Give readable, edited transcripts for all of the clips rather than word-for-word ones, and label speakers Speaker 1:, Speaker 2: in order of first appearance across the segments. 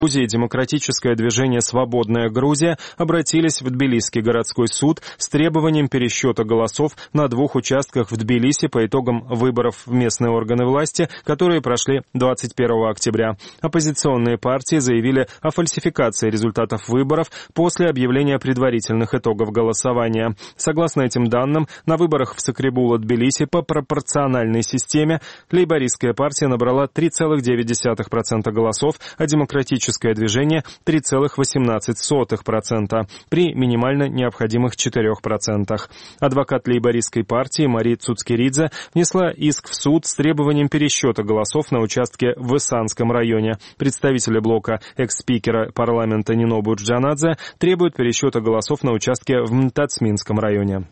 Speaker 1: Грузии демократическое движение «Свободная Грузия» обратились в Тбилисский городской суд с требованием пересчета голосов на 2 участках в Тбилиси по итогам выборов в местные органы власти, которые прошли 21 октября. Оппозиционные партии заявили о фальсификации результатов выборов после объявления предварительных итогов голосования. Согласно этим данным, на выборах в Сакребула-Тбилиси по пропорциональной системе лейбористская партия набрала 3,9% голосов, а демократическое движение 3,18% при минимально необходимых 4%. Адвокат лейбористской партии Мари Цуцкеридзе внесла иск в суд с требованием пересчета голосов на участке в Исанском районе. Представители блока экс-спикера парламента Нинобу Джанадзе требуют пересчета голосов на участке в Мтацминском районе.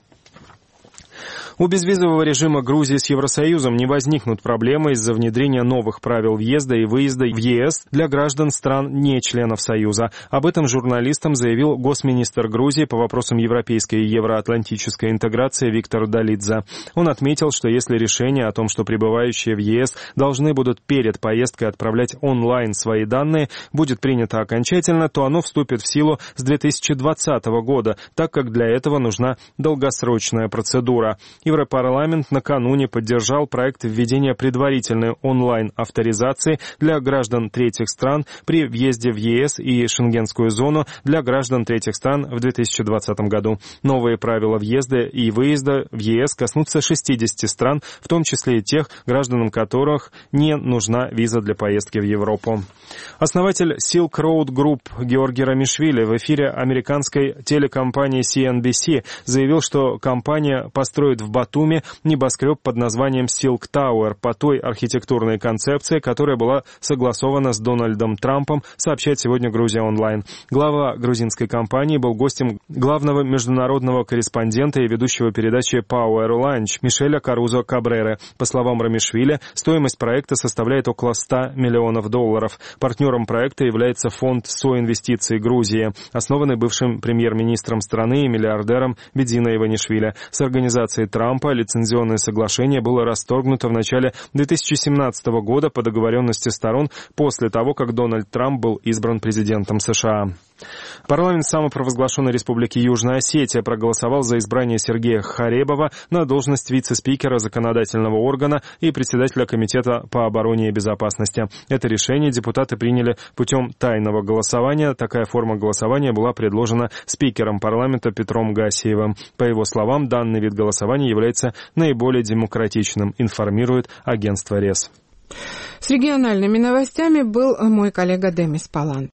Speaker 1: У безвизового режима Грузии с Евросоюзом не возникнут проблемы из-за внедрения новых правил въезда и выезда в ЕС для граждан стран не членов Союза. Об этом журналистам заявил госминистр Грузии по вопросам европейской и евроатлантической интеграции Виктор Долидзе. Он отметил, что если решение о том, что прибывающие в ЕС должны будут перед поездкой отправлять онлайн свои данные, будет принято окончательно, то оно вступит в силу с 2020 года, так как для этого нужна долгосрочная процедура. Европарламент накануне поддержал проект введения предварительной онлайн-авторизации для граждан третьих стран при въезде в ЕС и Шенгенскую зону для граждан третьих стран в 2020 году. Новые правила въезда и выезда в ЕС коснутся 60 стран, в том числе и тех, гражданам которых не нужна виза для поездки в Европу. Основатель Silk Road Group Георгий Рамишвили в эфире американской телекомпании CNBC заявил, что компания построит в Батуми небоскреб под названием Silk Tower по той архитектурной концепции, которая была согласована с Дональдом Трампом, сообщает сегодня Грузия Онлайн. Глава грузинской компании был гостем главного международного корреспондента и ведущего передачи Power Lunch Мишеля Карузо Кабреры. По словам Рамишвили, стоимость проекта составляет около $100 миллионов. Партнером проекта является фонд соинвестиций Грузии, основанный бывшим премьер-министром страны и миллиардером Ведино Иванишвили. С организацией Трампа лицензионное соглашение было расторгнуто в начале 2017 года по договоренности сторон после того, как Дональд Трамп был избран президентом США. Парламент самопровозглашенной республики Южная Осетия проголосовал за избрание Сергея Харебова на должность вице-спикера законодательного органа и председателя Комитета по обороне и безопасности. Это решение депутаты приняли путем тайного голосования. Такая форма голосования была предложена спикером парламента Петром Гасиевым. По его словам, данный вид голосования является наиболее демократичным, информирует агентство РЕС.
Speaker 2: С региональными новостями был мой коллега Демис Палан.